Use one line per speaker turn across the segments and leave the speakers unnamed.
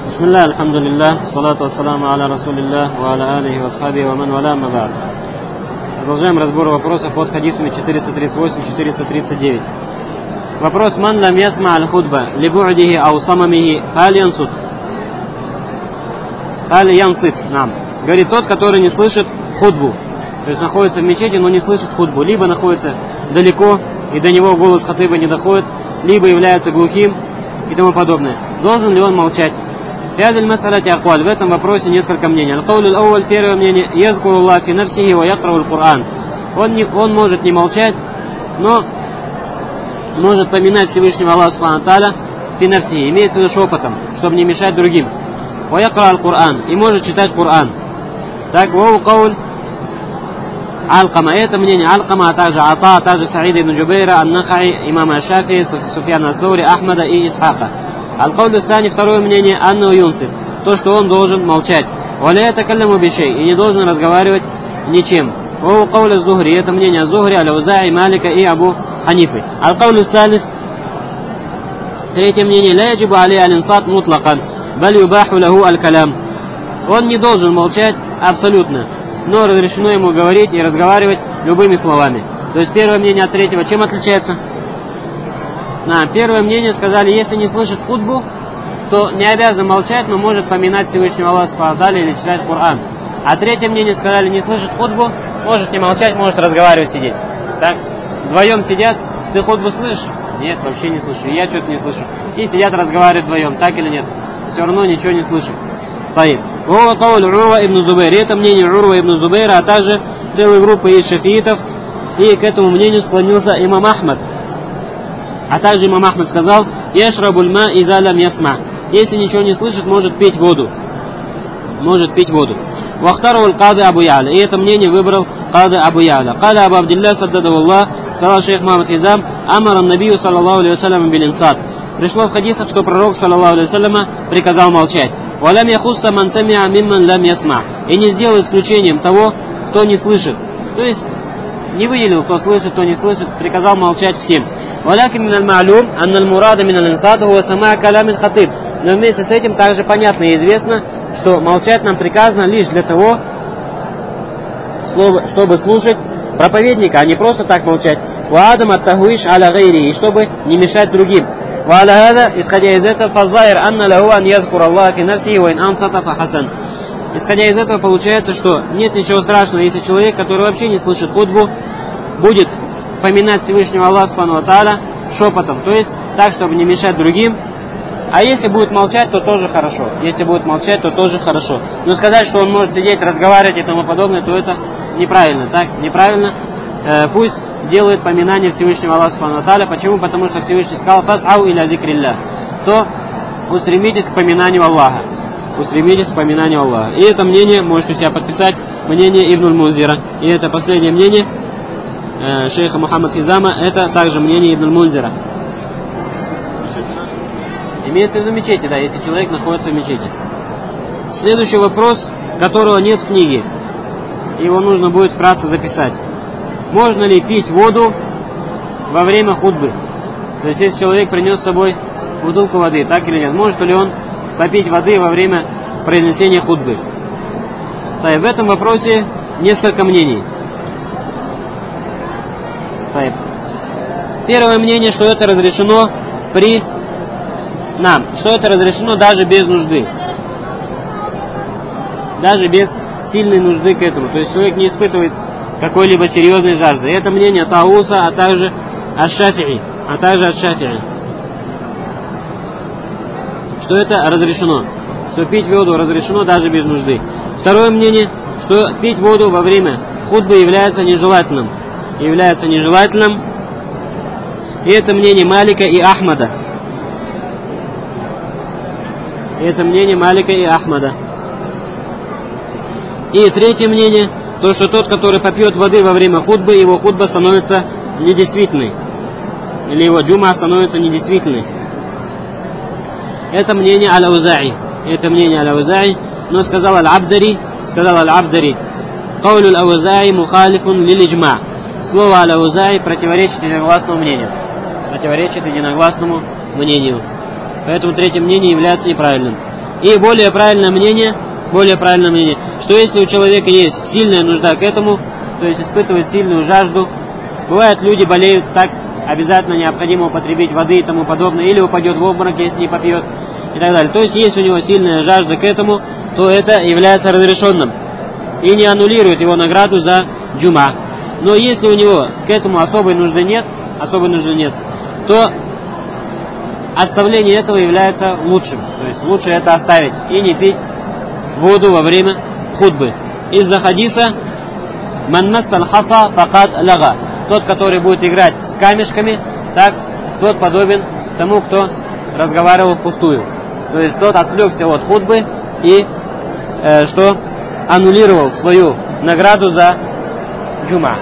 Бисмилля, альхамдулиллах, салату вассаламу аля расулиллах, ва аля алихи ва асхабихи ва ман валя, ама ба'д. Продолжаем разбор вопросов под хадисами 438-439. Вопрос: ман лам ясма аль-худба либу'дихи ау самамихи халь янсут. Халь янсит, нам. Говорит, тот, который не слышит худбу. То есть находится в мечети, но не слышит худбу. Либо находится далеко, и до него голос хатыба не доходит, либо является глухим и тому подобное. Должен ли он молчать? В этом вопросе несколько мнений. Первое мнение: язкуруллах фи нафсихи ва якраул Кур'ан. Он может не молчать, но может поминать Всевышнего Аллаха Субхану Тааля фи нафсихи, имеется в виду шепотом, чтобы не мешать другим. Ва якраул Кур'ан, и может читать Кур'ан. Так, вау кауль Алкама, это мнение Алкама, а также Ата, а также Саида ибн Джубейра, Ан-Нахаи, имама Шафии, Суфьяна ас-Саури, Ахмада и Исхака. Аль-Каулю Сани, второе мнение, Анну Юнсит, то, что он должен молчать. Валя такалляму бишей, и не должен разговаривать ничем. Вау каулю Зухри, это мнение Зухри, Аль-Аузаи, Малика и Абу Ханифы. Аль-Каулю Салис, третье мнение, ла яджибу алей аль-инсат мутлакан, баль юбаху лаху аль-калям. Он не должен молчать абсолютно, но разрешено ему говорить и разговаривать любыми словами. То есть первое мнение от третьего чем отличается? Первое мнение сказали, если не слышит худбу, то не обязан молчать, но может поминать Всевышнего Аллаха Субхану Тааля или читать Кур'ан. А третье мнение сказали, не слышит худбу, может не молчать, может разговаривать, сидеть. Так, вдвоем сидят, ты худбу слышишь? Нет, вообще не слышу, я что-то не слышу. И сидят, разговаривают вдвоем, так или нет? Все равно ничего не слышим. Стоит. Это мнение Урва ибн Зубейра, а также целая группа из шафиитов, и к этому мнению склонился имам Ахмад. А также имам Ахмад сказал: яшрабуль ма иза лам ясма. Если ничего не слышит, может пить воду. Может пить воду. Вахтару аль-Кады Абу Я'ля. И это мнение выбрал Кады Абу Я'ля. Када Абу Абдилля саддадаваллах, сказал шейх Мухаммад Хизам, амара набию саллаллаху алейхи вассалям бил инсат. Пришло в хадисах, что пророк саллаллаху алейхи вассаляма приказал молчать. Валям яхусса ман самиа мимман лам ясма. И не сделал исключением того, кто не слышит. То есть не выделил, кто слышит, кто не слышит, приказал молчать всем. Валякин мин аль-ма'лум анна аль-мурада мин аль-инсат хуа самаа калам аль-хатиб. Но вместе с этим также понятно и известно, что молчать нам приказано лишь для того, чтобы слушать проповедника, а не просто так молчать. Ва адам ат-тахуиш аля гайри, и чтобы не мешать другим. Ва аля хада, исходя из этого, фаззаир анна лаху ан язкур Аллах фи нафсихи ва ин ансата фа хасан. Исходя из этого получается, что нет ничего страшного, если человек, который вообще не слышит худбу, будет поминать Всевышнего Аллаха Субхану Тааля шепотом, то есть так, чтобы не мешать другим. А если будет молчать, то тоже хорошо. Если будет молчать, то тоже хорошо. Но сказать, что он может сидеть, разговаривать и тому подобное, то это неправильно. Так, неправильно. Пусть делает поминание Всевышнего Аллаха Субхану Тааля. Почему? Потому что Всевышний сказал: «Фас'ау иля зикрилля». То устремитесь к поминанию Аллаха. Устремитесь к поминанию Аллаха. И это мнение, можете себя подписать, мнение Ибн аль-Мунзира. И это последнее мнение шейха Мухаммад Хизама, это также мнение Ибн аль-Мунзира. Имеется в виду мечети, да, если человек находится в мечети. Следующий вопрос, которого нет в книге. Его нужно будет вкратце записать. Можно ли пить воду во время хутбы? То есть, если человек принес с собой бутылку воды, так или нет? Может ли он попить воды во время произнесения хутбы? В этом вопросе несколько мнений. Первое мнение, что это разрешено что это разрешено даже без нужды. Даже без сильной нужды к этому. То есть человек не испытывает какой-либо серьезной жажды. Это мнение Тауса, а также Аш-Шафи'и. Что это разрешено. Что пить воду разрешено даже без нужды. Второе мнение, что пить воду во время хутбы является нежелательным. И это мнение Малика и Ахмада. И третье мнение, то, что тот, который попьет воды во время хутбы, его хутба становится недействительной. Или его джума становится недействительной. Это мнение Аль-Аузаи. Но сказал Аль-Абдари, «Каулю Аль-Аузаи мухалифун лилиджма». Слово Аль-Аузаи противоречит единогласному мнению. Поэтому третье мнение является неправильным. И более правильное мнение, что если у человека есть сильная нужда к этому, то есть испытывает сильную жажду, бывает, люди болеют, так обязательно необходимо употребить воды и тому подобное, или упадет в обморок, если не попьет, и так далее. То есть есть у него сильная жажда к этому, то это является разрешенным и не аннулирует его награду за джума. Но если у него к этому особой нужды нет, то оставление этого является лучшим. То есть лучше это оставить и не пить воду во время хутбы. Из-за хадиса «Ман массал хаса факад лага». Тот, который будет играть с камешками, так, тот подобен тому, кто разговаривал впустую. То есть тот отвлекся от хутбы и аннулировал свою награду за джума.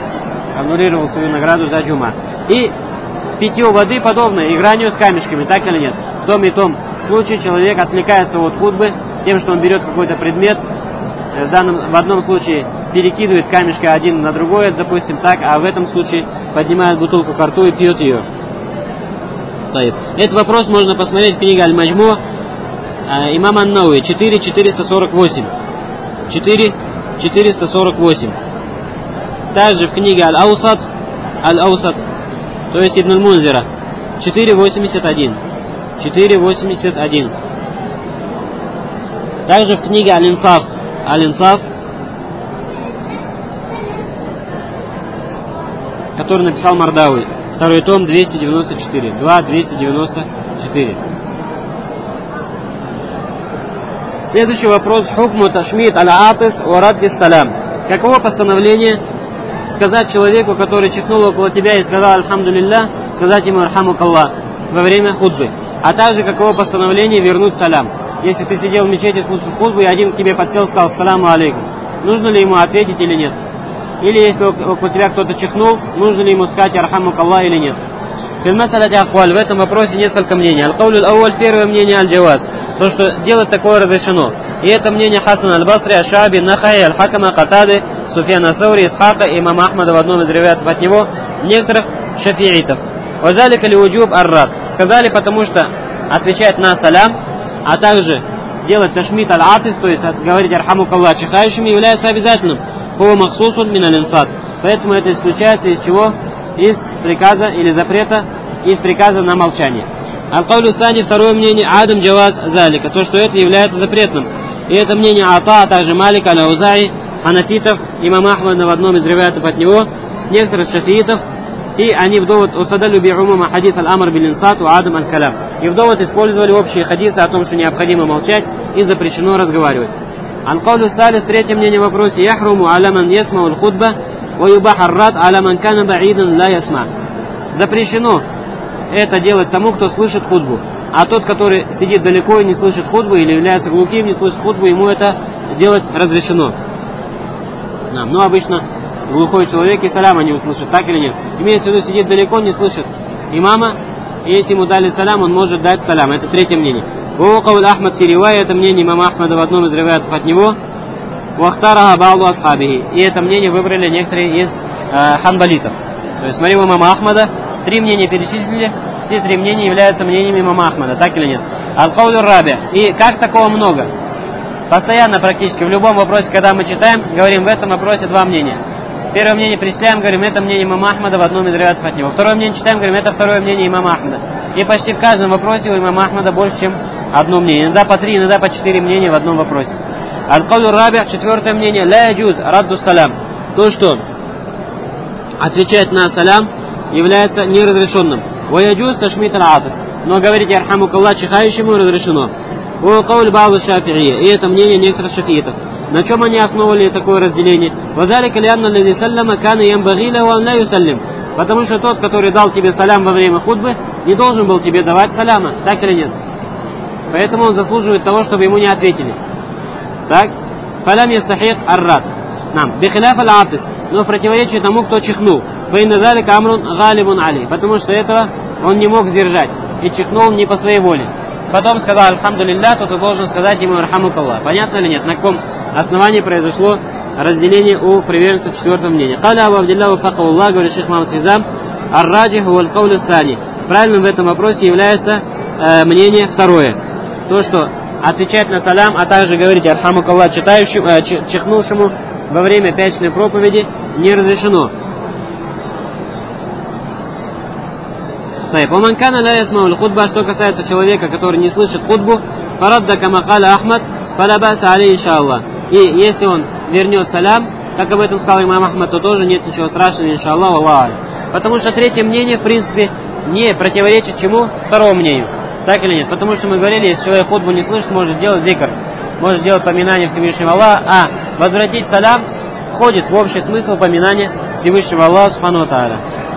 И питью воды подобно игранию с камешками, так или нет? В том и том случае человек отвлекается от хутбы тем, что он берет какой-то предмет, в одном случае перекидывает камешки один на другой, допустим, так, а в этом случае поднимает бутылку ко рту и пьет ее. Этот вопрос можно посмотреть в книге Аль-Маджму имама Ан-Навави 4.448. Также в книге Аль-Аусат, то есть Ибн Аль-Мунзира 4.81. Также в книге Аль-Инсаф, который написал Мардауи, второй том, 294. Следующий вопрос. Хукму ташмит аль-атис ва радди салям. Каково постановление сказать человеку, который чихнул около тебя и сказал «Альхамдулилля», сказать ему «Архамукаллах» во время хутбы? А также каково постановление вернуть салям? Если ты сидел в мечети, слушал хутбу, и один к тебе подсел и сказал «Саламу алейкум», нужно ли ему ответить или нет? Или если около тебя кто-то чихнул, нужно ли ему сказать «Архамукаллах» или нет? В этом вопросе несколько мнений. Аль-Каулю аль-Ауаль, первое мнение аль-Джаваз, то, что делать такое разрешено. И это мнение Хасан аль-Басри, Аш-Шааби, Нахай, Аль-Хакама, Катады, Суфьяна Саури, Исхака и имама Ахмада в одном из риваятов от него, некоторых шафиитов. Вазалика ли уджуб ар-рад. Сказали, потому что отвечать на салям, а также делать ташмит аль-атис, то есть говорить архамукаллах чихающими, является обязательным. Хуа махсусун мин аль-инсад. Поэтому это исключается из чего? Из приказа или запрета, из приказа на молчание. Аль-Каулю Сани, второе мнение, Адам Джаваз Залика, то, что это является запретным. И это мнение Ата, а также Малика, Аля-Узаи, ханафитов, имама Ахмада в одном из риваятов от него, некоторых шафиитов, и они в довод «Усадалю би'умума хадис аль-амр билинсат ва адам аль-калям». И в довод использовали общие хадисы о том, что необходимо молчать и запрещено разговаривать. Аль-Каулю Салис, третье мнение в вопросе «Яхруму аламан ясма аль-худба ва юбах ар-рад аламан кана ба'iдан ла ясма». Запрещено это делать тому, кто слышит худбу. А тот, который сидит далеко и не слышит худбу, или является глухим, не слышит худбу, ему это делать разрешено. Но обычно глухой человек и саляма не услышит, так или нет? Имеется в виду, сидит далеко, не слышит имама, и если ему дали салям, он может дать салям. Это третье мнение. Ваукауль Ахмад фиривай, это мнение имама Ахмада в одном из риваятов от него. Вахтараха ба'ду асхабихи. И это мнение выбрали некоторые из ханбалитов. То есть, смотри, у имама Ахмада три мнения перечислили, все три мнения являются мнениями имама Ахмада, так или нет? Аль-Каулю раби. И как такого много? Постоянно практически в любом вопросе, когда мы читаем, говорим, в этом вопросе два мнения. Первое мнение перечисляем, говорим, это мнение имама Ахмада в одном из риваятов от него. Второе мнение читаем, говорим, это второе мнение имама Ахмада. И почти в каждом вопросе у имама Ахмада больше, чем одно мнение. Иногда по три, иногда по четыре мнения в одном вопросе. Аль-Каулю раби, четвертое мнение, ля яджуз радду салям. То, что отвечать на салям является неразрешенным. Ва яджуз ташмит аль-атис. Но говорить архамукаллах чихающему разрешено. Кауль ба'ду шафи'ия. И это мнение некоторых шафиитов. На чем они основывали такое разделение? Вазалика лианна аллади саллама кана ямбаги лаху ан ла юсаллим. Потому что тот, который дал тебе салям во время хутбы, не должен был тебе давать саляма, так или нет? Поэтому он заслуживает того, чтобы ему не ответили. Так? Фалям ястахик ар-рад. Нам. Бихиляф аль-атис. Но в противоречие тому, кто чихнул. Фаинна залика амрун галибун али. Потому что этого он не мог сдержать. И чихнул не по своей воле. Потом сказал «Альхамдулилля», то ты должен сказать ему «Архамукаллах». Понятно или нет? На каком основании произошло разделение у приверженцев четвертого мнения? «Каля Абу Абдилля вафакауллах», говорит шейх Мухаммад Хизам, «Ар-раджих валь каулю сани». Правильным в этом вопросе является мнение второе. То, что отвечать на салям, а также говорить архамукаллах читающему, чихнувшему во время пятничной проповеди не разрешено. Что касается человека, который не слышит хутбу, фарадда кама каля Ахмад, фаля баса алей иншаллах. И если он вернет салям, как об этом сказал имам Ахмад, то тоже нет ничего страшного, иншаллах, Аллах. Потому что третье мнение, в принципе, не противоречит чему? Второму мнению. Так или нет? Потому что мы говорили, если человек хутбу не слышит, может делать зикр, может делать поминание Всевышнего Аллаха, а возвратить салям входит в общий смысл поминания Всевышнего Аллаха субхану ва тааля.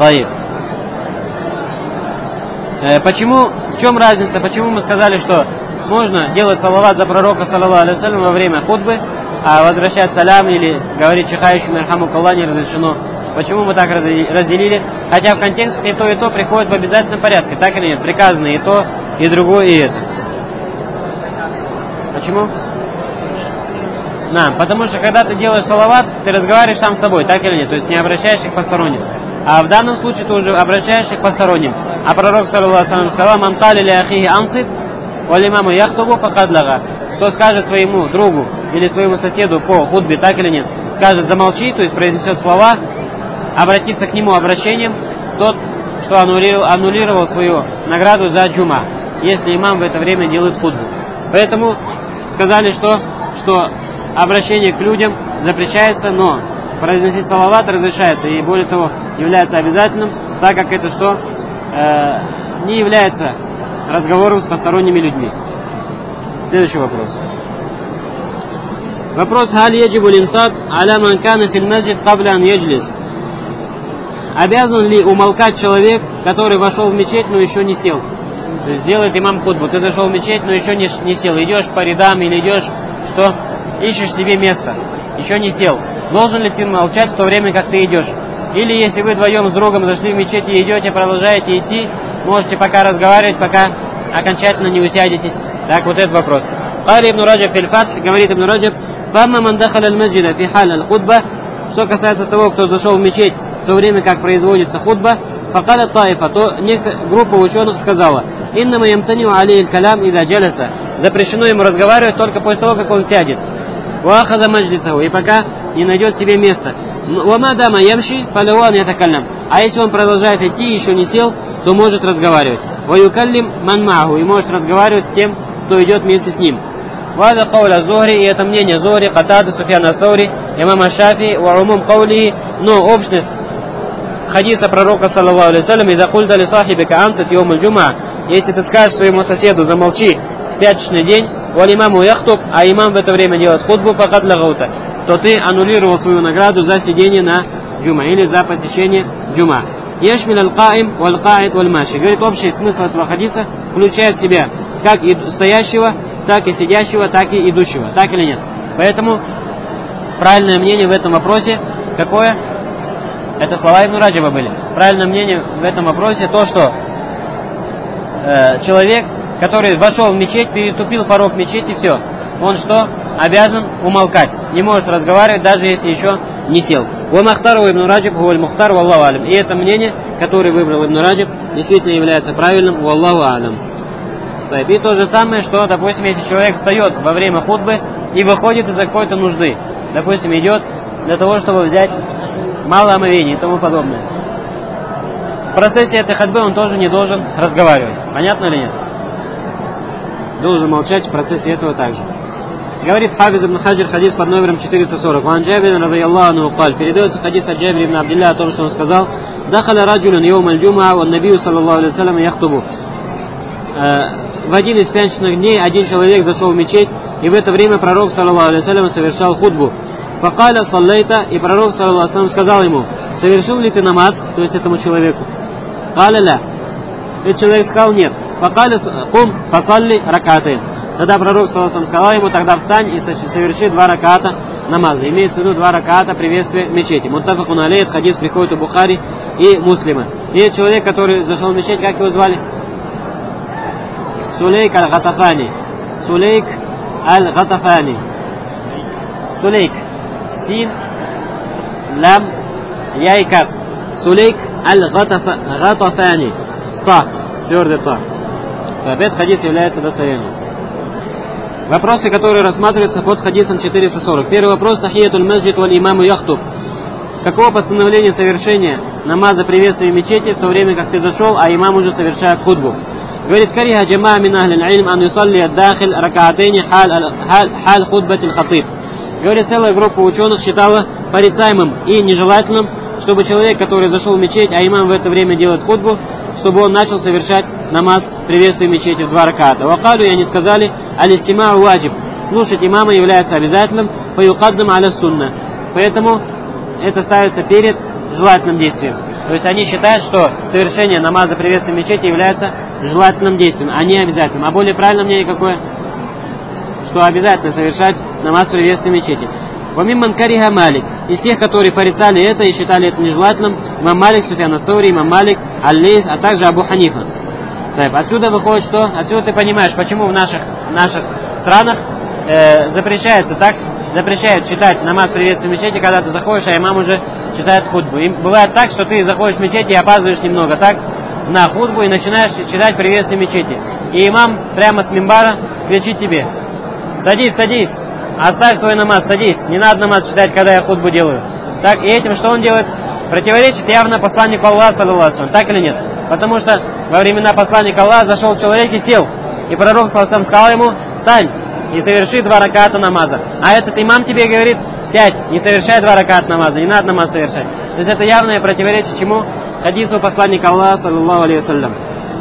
Почему, в чем разница? Почему мы сказали, что можно делать салават за пророка саллаллаху алейхи ва саллям во время хутбы, а возвращать салям или говорить чихающим ярхамукаллах не разрешено? Почему мы так разделили? Хотя в контексте и то приходит в обязательном порядке, так или нет? Приказано и то, и другое, и это. Почему? Потому что когда ты делаешь салават, ты разговариваешь сам с собой, так или нет? То есть не обращаешься к посторонним. А в данном случае ты уже обращаешься к посторонним. А пророк саллаллаху алейхи ва саллям сказал: «Ман кали ли ахихи ансит, валь имаму яхтубу факад лага». Кто скажет своему другу или своему соседу по хутбе, так или нет, скажет замолчи, то есть произнесет слова, обратиться к нему обращением, тот, что аннулировал свою награду за джума, если имам в это время делает хутбу. Поэтому сказали, что обращение к людям запрещается, но произносить салават разрешается, и более того, является обязательным, так как это что? Не является разговором с посторонними людьми. Следующий вопрос. Вопрос: «Халь яджибу линсат аля ман кана фил масджид кабля ан яджлис». Обязан ли умолкать человек, который вошел в мечеть, но еще не сел? То есть делает имам хутбу. Ты зашел в мечеть, но еще не сел. Идешь по рядам или идешь, что? Ищешь себе место. Еще не сел. Должен ли ты молчать в то время, как ты идешь? Или если вы вдвоем с другом зашли в мечеть и идете, продолжаете идти, можете пока разговаривать, пока окончательно не усядетесь. Так, вот этот вопрос. Кали ибн Раджаб фил Фатх, говорит ибн Раджаб: «Фамма ман дахаля аль-маджида фи халь аль-хутба». Что касается того, кто зашел в мечеть в то время, как производится хутба, факаля таифа, то группа ученых сказала: «Иннама ямтанию алей аль-калям ида джаласа». Запрещено ему разговаривать только после того, как он сядет. «Вахаза маджлисаху», и пока не найдет себе место. «Вама дама ямши фаляван ятакаллям». А если он продолжает идти, еще не сел, то может разговаривать. «Ваюкаллим ман маху», и может разговаривать с тем, кто идет вместе с ним. «Вада кауля Зухри», и это мнение Зухри, Катады, Суфьяна Саури, имама Шафи, ваумум каули, но общность хадиса пророка саллаллаху алейхи ва саллям: «Ида культа ли сахибика ансат йом аль-джума», если ты скажешь своему соседу замолчи в пятничный день, валь имаму яхтуб, а имам в это время делает хутбу, факад лагаута, то ты аннулировал свою награду за сидение на джума или за посещение джума. Яшмил аль-каим валь-каид валь-маши. Говорит, общий смысл этого хадиса включает в себя как и стоящего, так и сидящего, так и идущего. Так или нет? Поэтому правильное мнение в этом вопросе какое? Это слова ибн Раджаба были. Правильное мнение в этом вопросе то, что человек, который вошел в мечеть, переступил порог мечети, все, он что? Обязан умолкать. Не может разговаривать, даже если еще не сел. Уамахтару ибн Раджаб хуаль мухтар валлаху алям. И это мнение, которое выбрал ибн Раджаб, действительно является правильным. Валлаху алям. И то же самое, что, допустим, если человек встает во время хутбы и выходит из-за какой-то нужды, допустим, идет для того, чтобы взять мало омовений и тому подобное. В процессе этой ходьбы он тоже не должен разговаривать. Понятно или нет? Должен молчать в процессе этого также. Говорит Хафиз ибн Хаджир, хадис под номером 440. «Ван Джабир радийаллаху анху каль». Передается хадис от Джабира ибн Абдилля о том, что он сказал: «Дахаля раджулюн йом аль-джумаа ван набию саллаллаху алейхи ва саллям яхтубу». В один из пятничных дней один человек зашел в мечеть, и в это время пророк саллаллаху алейхи ва саллям совершал хутбу. «Факаля саллайта», и пророк саллаллаху алейхи ва саллям сказал ему: «Совершил ли ты намаз?» То есть этому человеку. «Каля ля». Этот человек сказал: «Нет». «Факаля кум фасалли ракатайн». Тогда пророк саллаллаху алейхи ва саллям сказал ему: «Тогда встань и соверши 2 раката намаза». Имеется в виду 2 раката приветствия мечети. Муттафакун алейх, хадис приходит у Бухари и Муслима. И человек, который зашел в мечеть, как его звали? Сулейк аль-Гатафани. Сулейк аль-Гатафани. Сулейк. Син, лам, яйкав. Сулейк аль-Гатафани. Ста. Твердый та. То опять хадис является достоверным. Вопросы, которые рассматриваются под хадисом 440. Первый вопрос. Тахиятуль масджид валь имаму яхтуб. Каково постановление совершения намаза приветствия в мечети, в то время как ты зашел, а имам уже совершает худбу? Говорит, кариха джамаа мин ахли аль-илм ан юсалли ад-дахиль ракаатейни халь худбати аль-хатиб. Говорит, целая группа ученых считала порицаемым и нежелательным, чтобы человек, который зашел в мечеть, а имам в это время делает худбу, чтобы он начал совершать намаз приветствия в мечети в 2 раката. Вакалю, и они сказали, алистимау ваджиб. Слушать имама является обязательным, фаюкаддам аля сунна. Поэтому это ставится перед желательным действием. То есть они считают, что совершение намаза приветствия в мечети является желательным действием, а не обязательным. А более правильное мнение какое? Что обязательно совершать намаз приветствия в мечети. Вамимман кариха Малик. Из тех, которые порицали это и считали это нежелательным, имам Малик, Суфьян ас-Саури, имам Малик, Аль-Лейс, а также Абу Ханифа. Отсюда выходит, что? Отсюда ты понимаешь, почему в наших странах запрещают читать намаз приветствия в мечети, когда ты заходишь, а имам уже читает худбу. И бывает так, что ты заходишь в мечеть и опаздываешь немного, так, на худбу и начинаешь читать приветствие в мечети. И имам прямо с мимбара кричит тебе: садись, садись, оставь свой намаз, садись, не надо намаз читать, когда я худбу делаю. Так, и этим что он делает? Противоречит явно посланнику Аллаха, саллаллаху алейхи, так или нет? Потому что во времена посланника Аллаха зашел человек и сел, и пророк саллаллаху сказал ему: встань и соверши 2 раката намаза. А этот имам тебе говорит: сядь, не совершай 2 раката намаза, не надо намаз совершать. То есть это явное противоречие чему? Хадису посланника Аллаха, саллаллаху алейхи вассалям.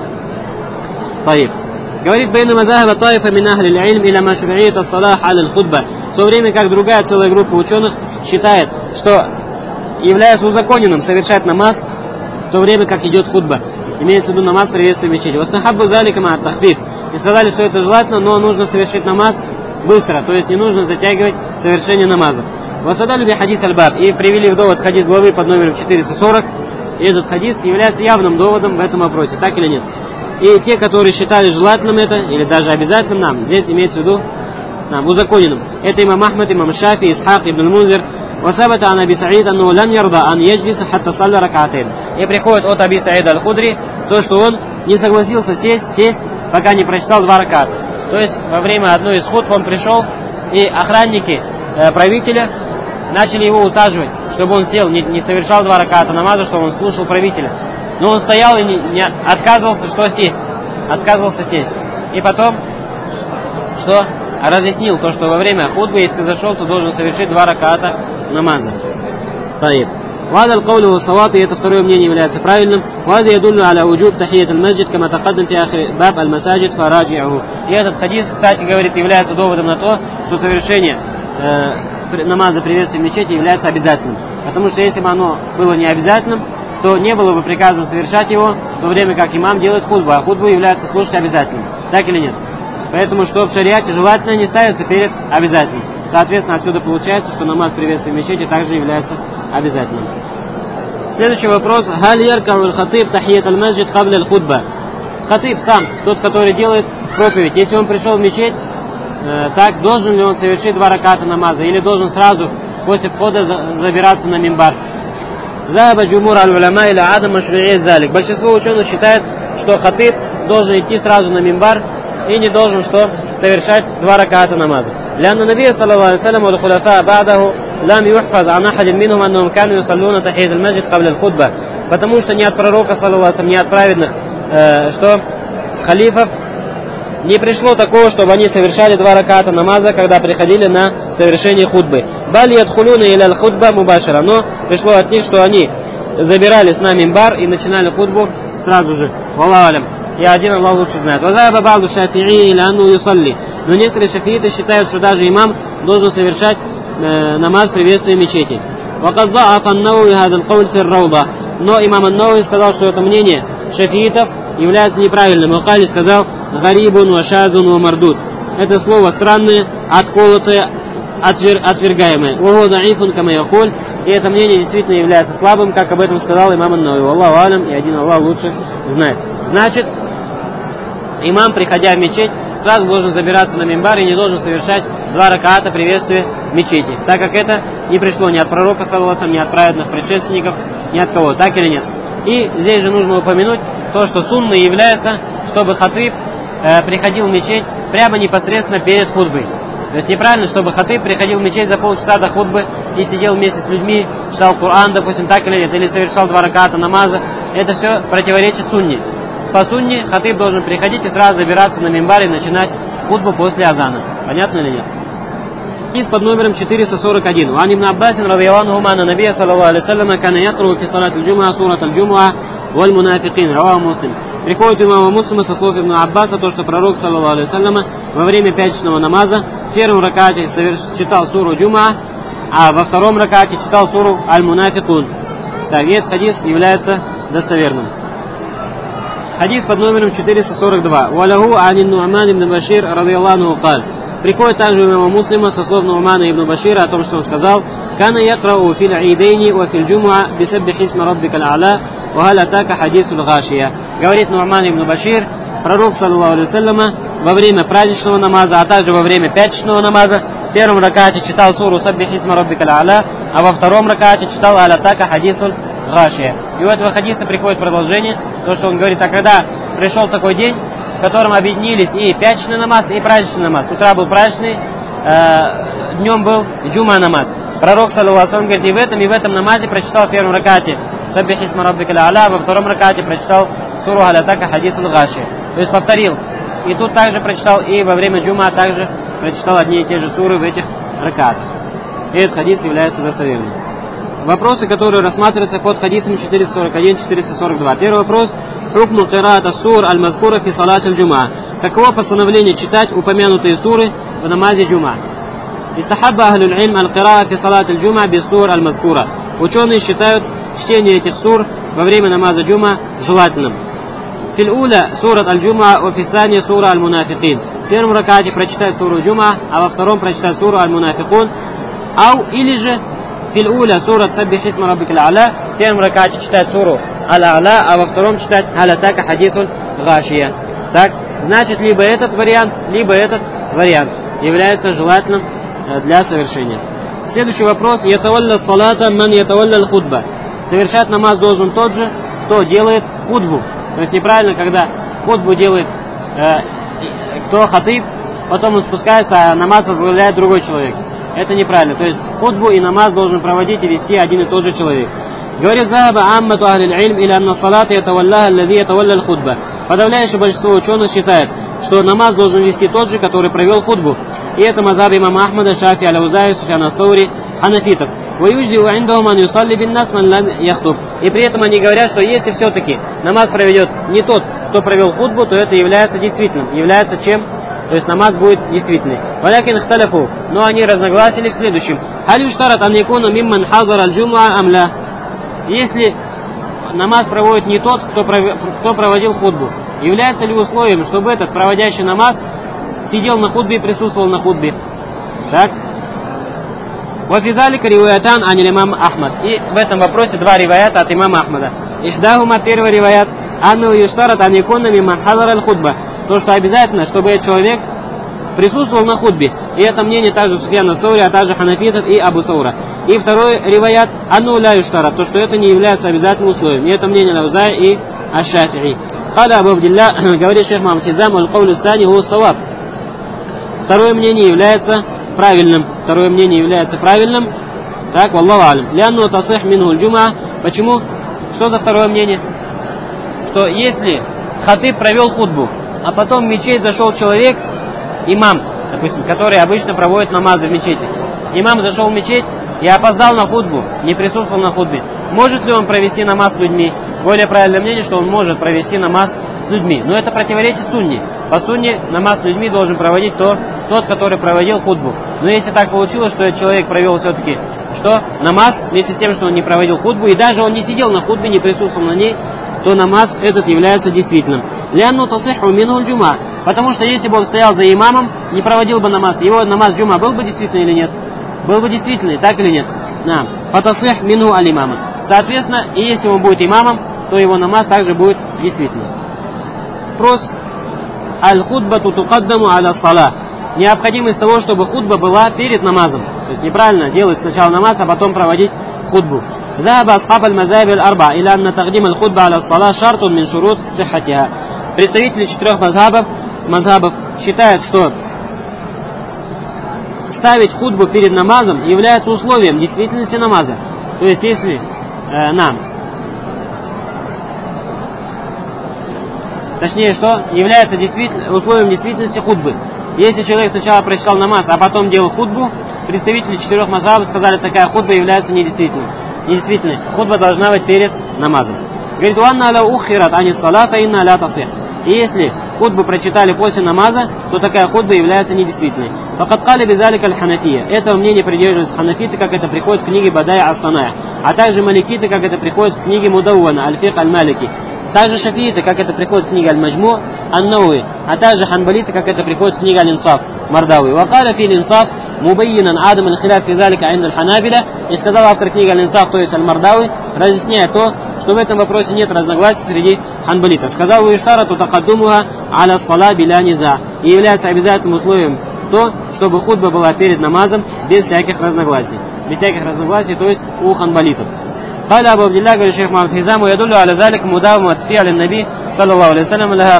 Таиб. Говорит, бейнама захаба таифа мин ахли аль-илм иля машруият ас-салах аля аль-худба. В то время как другая целая группа ученых считает, что является узаконенным совершать намаз в то время как идет худба. Имеется в виду намаз приветствия в мечети. Вастахаббу залика ма ат-тахфиф. И сказали, что это желательно, но нужно совершить намаз быстро, то есть не нужно затягивать совершение намаза. Васадали би хадис аль-баб. И привели в довод хадис главы под номером 440. И этот хадис является явным доводом в этом вопросе, так или нет? И те, которые считали желательным это, или даже обязательным нам, здесь имеется в виду узаконенным. Это имам Ахмад, имам Шафи, Исхак, ибн Мунзир. وثبت عن أبي سعيد أنه لم يرضى أن يجلس حتى صلى ركعتين. И приходит от Аби Саида аль-Худри то, что он не согласился сесть, пока не прочитал 2 раката. То есть во время одной из хутб он пришел, и охранники правителя начали его усаживать, чтобы он сел, не совершал 2 раката намаза, чтобы он слушал правителя. Но он стоял и не отказывался, отказывался сесть. И потом, что? Разъяснил то, что во время хутбы, если ты зашел, то должен совершить 2 раката намаза. Таиб. وهذا القول هو الصواب, и это второе мнение является правильным. وهذا يدل على وجوب تحية المسجد كما تقدم في آخر باب المساجد فراجعه. И этот хадис, кстати, говорит, является доводом на то, что совершение намаза приветствия в мечети является обязательным. Потому что если бы оно было не обязательным, то не было бы приказано совершать его в то время как имам делает худбу, а худбу является слушать обязательным. Так или нет? Поэтому, что в шариате желательно не ставится перед обязательным. Соответственно, отсюда получается, что намаз приветствия в мечети также является обязательным. Следующий вопрос. Халь яркау аль-хатиб тахият аль-масджид кабля аль-худба. Хатиб сам, тот, который делает проповедь, если он пришел в мечеть, так должен ли он совершить 2 раката намаза, или должен сразу после входа забираться на мимбар? Захаба джумур аль-уляма или адам машруият залик. Большинство ученых считает, что хатиб должен идти сразу на мимбар и не должен совершать 2 раката намаза. لأن النبي صلى الله عليه وسلم والخلفاء بعده لم يحفظ عن أحد منهم أنهم كانوا يصلون تحية المسجد قبل الخطبة. Потому что ни от пророка, саллаллаху, ни от праведных, что халифов не пришло такого, чтобы они совершали 2 раката намаза, когда приходили на совершение худбы. Бали ядхулуна иля аль-худба мубашара. Но пришло от них, что они забирались на мимбар и начинали худбу сразу же. Валлаху алям. И один Аллах лучше знает. Вазаба ба'ду шафи'и иля анну юсалли. Но некоторые шафииты считают, что даже имам должен совершать намаз приветствия в мечети. Вакад да'афа ан-Навави хаза аль-кауль фи ар-Рауда. Но имам ан-Навави сказал, что это мнение шафиитов является неправильным. Вакали сказал: гарибун ва шазун ва мардуд. Это слово странное, отколотое, отвергаемое. Ваху да'ифун кама якуль. И это мнение действительно является слабым, как об этом сказал имам ан-Навави. Аллаху алям, и один Аллах лучше знает. Значит, имам, приходя в мечеть, сразу должен забираться на мимбар и не должен совершать 2 раката приветствия в мечети, так как это не пришло ни от пророка, саллаллаху, ни от праведных предшественников, ни от кого, так или нет. И здесь же нужно упомянуть то, что сунной является, чтобы хатиб приходил в мечеть прямо непосредственно перед хутбой. То есть неправильно, чтобы хатиб приходил в мечеть за полчаса до хутбы и сидел вместе с людьми, читал Коран, допустим, так или нет, или совершал 2 раката намаза. Это все противоречит сунне. По сунне хатиб должен приходить и сразу забираться на мимбар и начинать хутбу после азана. Понятно или нет? Из под номером 441. Ван ибн Аббасин радийаллаху анху анна набия саллаллаху алейхи вассалям кана якру фи салат аль-джумуа сурат аль-джумуа валь мунафикин. Раваху Муслим. Приходит имама Муслима со слов ибн Аббаса, то, что пророк саллаллаху алейхи вассалям во время пятничного намаза в первом ракате читал суру Джумуа, а во втором ракате читал суру аль-мунафикун. Так, этот хадис является достоверным. Хадис под номером 442. Валаху анин Ну'ман ибн Башир радийаллаху анху каль. Приходит также у имама Муслима со слов Ну'мана ибн Башира о том, что он сказал: «Кана якрау фил айдейни ва фил джумуа бисаббих исма раббикал а'ла ва хал атака хадисул гашия». Говорит Ну'ман ибн Башир, пророк саллаллаху алейхи вассалям во время праздничного намаза, а также во время пятничного намаза в первом ракате читал суру «Саббих исма раббикал а'ла», а во втором ракате читал «Хал атака хадисул гашия». И у этого хадиса приходит продолжение, то, что он говорит: а когда пришел такой день, в котором объединились и пятничный намаз, и праздничный намаз. С утра был праздничный, днем был джума намаз. Пророк, саллаллаху алейхи ва саллям, говорит, и в этом намазе прочитал в первом ракате «Саббих исма раббикал а'ла», во втором ракате прочитал суру «Хал атака хадисул гашия». То есть повторил. И тут также прочитал, и во время джума также прочитал одни и те же суры в этих ракатах. И этот хадис является достоверным. Вопросы, которые рассматриваются под хадисами 441-442. Первый вопрос. Хукму кираата сур аль-мазкура фи салат аль-джума. Каково постановление читать упомянутые суры в намазе джума? Истахабба ахлюль ильм аль-кираа фи салат аль-джума би сур аль-мазкура. Ученые считают чтение этих сур во время намаза джума желательным. Фильуля сурат аль-джума ва фисания сура аль-мунафикин. В первом ракате прочитать суру джума, а во втором прочитать суру аль-мунафикун. Ау или же Фильуля сурат «Саббих исма раббикал а'ла», в первом ракате читать суру аль-а'ла, а во втором читать «Хал атака хадисуль гашия». Так, значит, либо этот вариант является желательным для совершения. Следующий вопрос. Ятавалля салата ман ятавалля аль-худба. Совершать намаз должен тот же, кто делает худбу. То есть неправильно, когда худбу делает кто хатиб, потом он спускается, а намаз возглавляет другой человек. Это неправильно. То есть худбу и намаз должен проводить и вести один и тот же человек. Говорит: «Захаба аммату ахлил ильм или анна салата ятаваллаха аллади ятавалля аль-худба». Подавляющее большинство ученых считает, что намаз должен вести тот же, который провел худбу. И это мазхаб имама Ахмада, Шафи, аль-Аузаи, Суфьян ас-Саури, ханафитов. И при этом они говорят, что если все-таки намаз проведет не тот, кто провел худбу, то это является действительным. Является чем? То есть намаз будет действительный. Валякин ихталяфу. Но они разногласили в следующем. Халь юштарат ан якуна мимман хазар аль-джумуа амля. Если намаз проводит не тот, кто проводил худбу, является ли условием, чтобы этот, проводящий намаз, сидел на худбе и присутствовал на худбе? Так? Вафидалика риваятан ан имам Ахмад. И в этом вопросе два риваята от имама Ахмада. Ишдахума, первый риваят, анну юштарат ан якуна мимман хазар аль-худба. То, что обязательно, чтобы этот человек присутствовал на худбе. И это мнение также Суфьяна ас-Саури, а также ханафитов и Абу Саура. И второй риваят анну ля юштарат, то, что это не является обязательным условием. И это мнение Аузаи и аш-Шафи'и. Каля Абу Абдилля, говорит шейх Мухаммад Тизам, аль-каулю сани ху саваб. Второе мнение является правильным. Так, валлаху алям. Лянну тасих минху аль-джумаа. Почему? Что за второе мнение? Что если хатиб провел худбу, а потом в мечеть зашел человек, имам, допустим, который обычно проводит намазы в мечети. Имам зашел в мечеть и опоздал на худбу, не присутствовал на худбе. Может ли он провести намаз с людьми? Более правильное мнение, что он может провести намаз с людьми. Но это противоречит сунне. По сунне намаз с людьми должен проводить тот, который проводил худбу. Но если так получилось, что этот человек провел все-таки намаз, вместе с тем, что он не проводил худбу, и даже он не сидел на худбе, не присутствовал на ней, то намаз этот является действительным. Лянну тасиху минху джума. Потому что если бы он стоял за имамом, не проводил бы намаз, его намаз джума был бы действительный или нет? Был бы действительный, так или нет? Да. Фатасих минху аль-имама. Соответственно, и если он будет имамом, то его намаз также будет действительным. Вопрос. Аль-худбату тукаддаму аля салах. Необходимость того, чтобы худба была перед намазом. То есть неправильно делать сначала намаз, а потом проводить худбу. ذهب أصحاب المذاهب الأربعة إلى أن تقديم الخطبة على الصلاة شرط من شروط صحتها. Представители четырех мазхабов мазхабов считают, что ставить хутбу перед намазом является условием действительности намаза. То есть, если что является условием действительности хутбы. Если человек сначала прочитал намаз, а потом делал хутбу, представители 4 мазхабов сказали, такая хутба является недействительной. Хутба должна быть перед намазом. Говорит, и если хутбу прочитали после намаза, то такая хутба является недействительной. Это мнение придерживаются ханафиты, как это приходит в книге Бадай ас-Саная, а также маликиты, как это приходит в книге Мудауана, Аль-Фик аль-Малики. Также шафииты, как это приходит в книге Аль-Маджму, Ан-Науи, а также ханбалиты, как это приходит в книге Аль-Инсаф, Мардауи. Вакаля фи Аль-Инсаф, мубайинан адам аль-хиляф фи залика инда аль-Ханабиля, и сказал автор книги Аль-Инсаф, то есть Аль-Мардауи, разъясняя то, что в этом вопросе нет разногласий среди ханбалитов. Сказал Уиштарату такаддумуха аля сала биля низа, и является обязательным условием то, чтобы хутба была перед намазом без всяких разногласий. Без всяких разногласий, то есть у ханбалитов. قال أبو عبد الله قال الشيخ محمد حزام ويدل على ذلك مداومة فعل النبي صلى الله عليه وسلم لها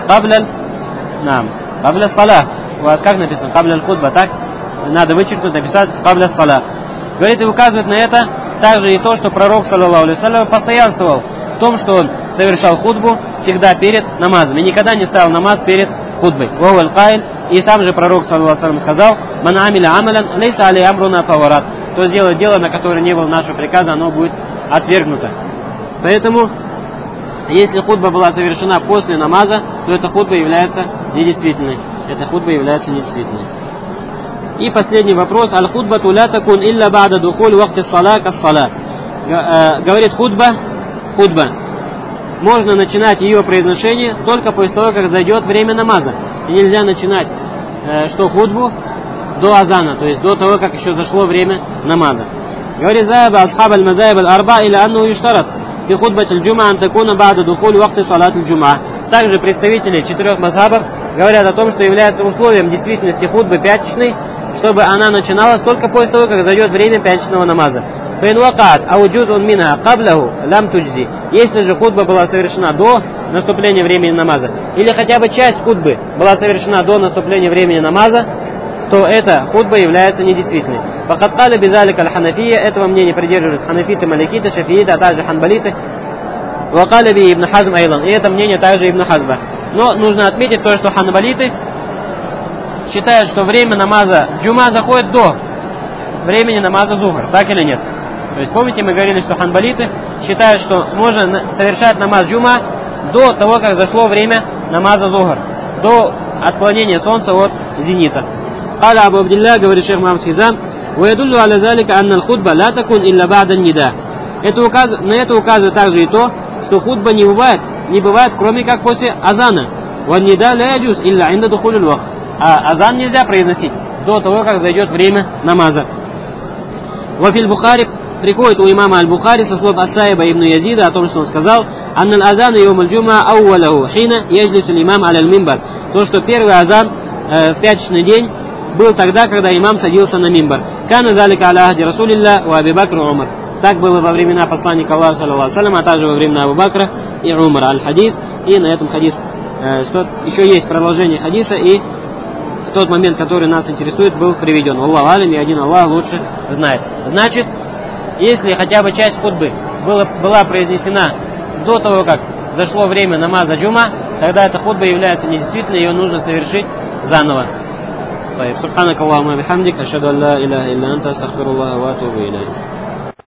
قبل الصلاة. У вас как написано? قبل الخطبة, так? Надо вычеркнуть, написать قبل الصلاة. Говорит, и указывает на это также и то, что пророк, саллаллаху алейхи вассалям, постоянствовал в том, что он совершал хутбу всегда перед намазом и никогда не ставил намаз перед хутбой. И сам же пророк, саллаллаху алейхи вассалям, сказал: «Ман амиля амалян лейса алей амруна фаварат». То сделает дело, на которое не было нашего приказа, оно будет отвергнуто. Поэтому, если хутба была совершена после намаза, то эта хутба является недействительной. Эта хутба является недействительной. И последний вопрос. Аль-хутбату ля такун илля ба'да духуль вахти ссала кас-ссала. Говорит хутба. Можно начинать ее произношение только после того, как зайдет время намаза. И нельзя начинать хутбу до азана, то есть до того, как еще зашло время намаза. Говорит, заба асхаб аль-мазаиб аль-арба или анну юштарат фи хутбат аль-джума ан такуна ба'да духуль вахти салат аль-джума. Также представители 4 мазхабов говорят о том, что является условием действительности хутбы пятничной, чтобы она начиналась только после того, как зайдет время пятничного намаза. Если же хутба была совершена до наступления времени намаза, или хотя бы часть хутбы была совершена до наступления времени намаза, то эта хутба является недействительной. Факаттали бизалика аль-ханафия, этого мнения придерживались ханафиты, маликиты, шафииты, а также ханбалиты. Вакали би ибн Хазм айлан, и это мнение также ибн Хазба. Но нужно отметить то, что ханбалиты считают, что время намаза джума заходит до времени намаза зухр, так или нет? То есть помните, мы говорили, что ханбалиты считают, что можно совершать намаз джума до того, как зашло время намаза зухр, до отклонения солнца от зенита. قال أبو عبد الله, говорит шейх Мухаммад Хизам, ويدل على ذلك أن الخطبة لا تكون إلا بعد النداء. На это указывает также и то, что хутба не бывает, кроме как после азана. والنداء لا يجوز إلا عند دخول الوقت. А азан нельзя произносить до того, как зайдет время намаза. Вафиль Бухари, приходит у имама Аль-Бухари со слов Ас-Сайба ибн Язида о том, что он сказал: «Анна аль-азан йом аль-джума аувалаху хина яджлису имам аля-аль-мимбар». То, что первый азан в пятничный день был тогда, когда имам садился на мимбар. «Кана залика аля ахди Расулилля ва Аби Бакр Умар». Так было во времена посланника Аллаха, саллаллаху алейхи ва саллям, а также во времена Абу Бакра и Умара. Аль-хадис. И на этом хадис, что еще есть продолжение хадиса, и тот момент, который нас интересует, был приведен. Аллаху алим, и один Аллах лучше знает. Значит, если хотя бы часть хутбы была произнесена до того, как зашло время намаза джума, тогда эта хутба является недействительной, ее нужно совершить заново. Субханак Аллахумма бихамдик, ашхаду ан ла илляха илля анта, астагфируллаха ва атубу илейх.